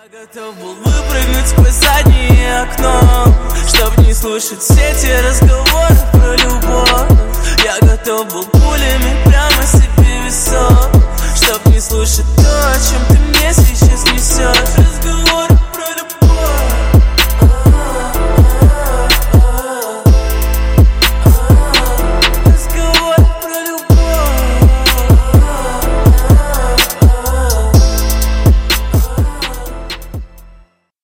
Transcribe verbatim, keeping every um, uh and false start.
Готов был выпрыгнуть сквозь заднее окно, чтоб не слушать все те разговоры про любовь. Я готов был